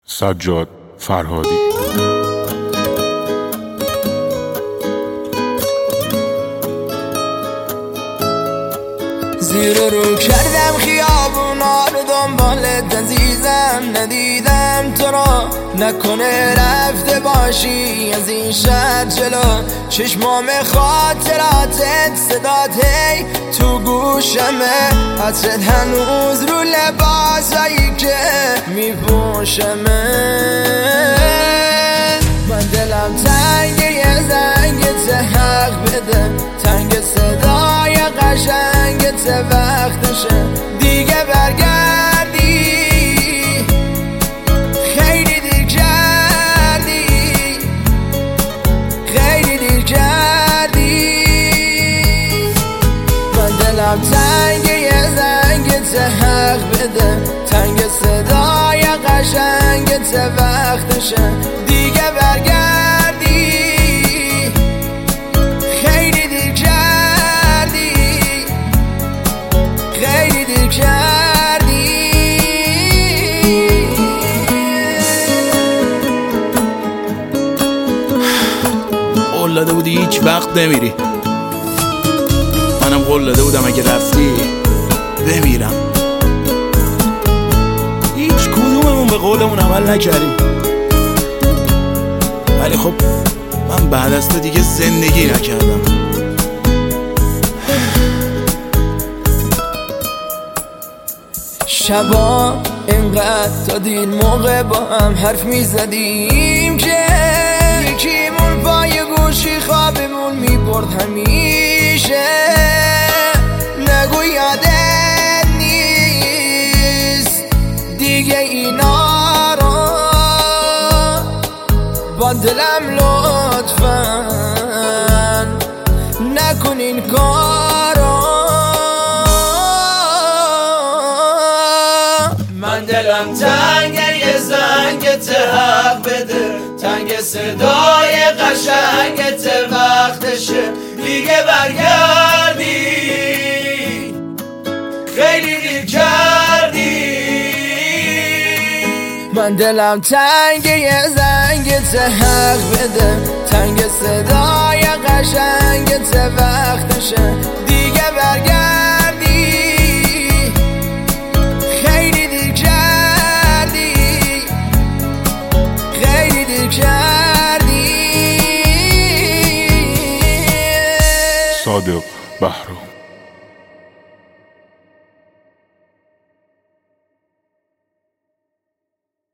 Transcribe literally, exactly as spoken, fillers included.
سجاد فرهادی. زیر رو کردم خیابونا رو دنبالت عزیزم، ندیدم تو را، نکنه رفته باشی از این شهر جلو. چشمام خاطراتت صدات هی تو گوشمه، عطرت هنوز رو لباسایی که میپوشمه. من دلم تنگه یه زنگت حق بده، تنگ صدای قشنگت وقتشه دیگه برگردی. خیلی دیر کردی، خیلی دیر کردی. من دلم تنگه یه زنگت حق بده، تنگ صدای قشنگت وقتشه دیگه برگردی. خیلی دیر کردی، خیلی دیر کردی. قول داده بودی هیچ وقت نمیری، منم قول داده بودم اگه رفتی بمیرم. هیچ کدوممون به قولمون عمل نکردیم، ولی خب من بعد از تو دیگه زندگی نکردم. شبا اینقدر تا دیر موقع با هم حرف میزدیم که یکیمون پای گوشی خوابمون میبرد همیشه. نگو یادت نیست دیگه اینا رو، با دلم لطفاً نکن این کارو. من دلم تنگه یه زنگت حق بده، تنگ صدای قشنگت وقتشه دیگه برگردی. خیلی دیر کردی. من دلم تنگه یه زنگت حق بده، تنگ صدای قشنگت وقتشه دیگه برگردی. خیلی دیر کردی، خیلی دیر کردی. صادق بهرام.